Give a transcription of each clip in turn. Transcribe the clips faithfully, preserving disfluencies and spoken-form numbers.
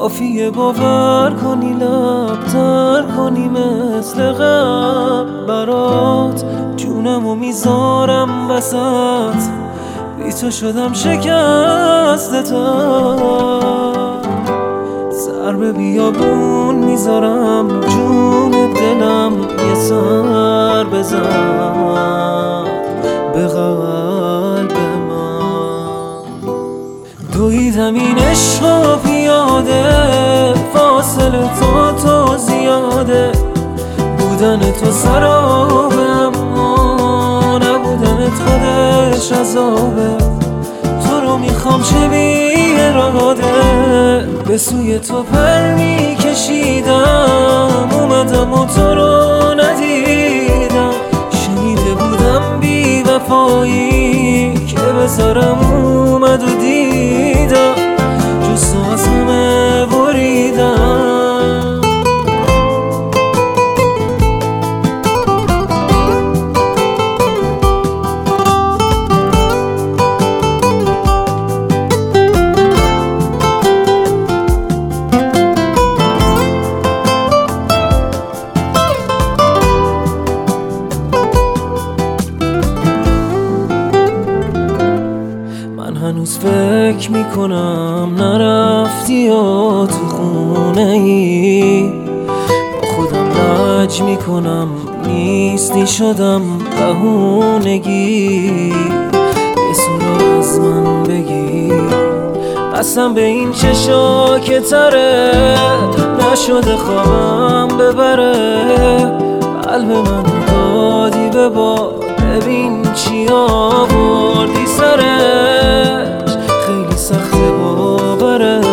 کافیه باور کنی لب تر کنی مثل قبل برات جونمو میذارم وسط بی تو شدم شکسته تر سر به بیابون میذارم جون دلم یه سر بزن به قلب من دویدم این عشقا پیاده فاصله تا تو زیاده بودن تو سرابه اما نبودنت خودش عذابه تو رو میخوام چه بی اراده به سوی تو پر میکشیدم اومدم و تو رو ندیدم شنیده بودم بی وفایی که به سرم اومد و دیدم جز تو از همه بریدم هنوز فکر میکنم نرفتی یا تو خونه ای با خودم لج میکنم نیستی شدم بهونگی یه سورا از من بگی قسم به این چشا که تره نشده خوابم ببره قلب من دادی به باد ببین چی آوردی سرش خیلی سخته باورش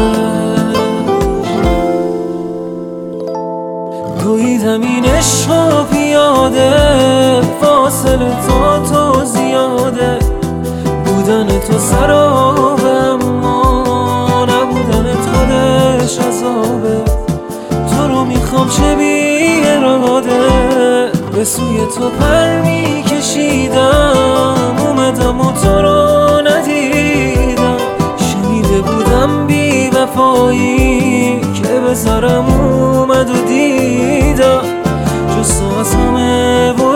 دویدم این عشقا پیاده فاصله تا تو زیاده بودن تو سرابه اما نبودنت خودش عذابه تو رو میخوام چه بی اراده به سوی تو پر میکشیدم اومدم و تو رو ندیدم شنیده بودم بی وفایی که به سرم اومد و دیدم جز تو از همه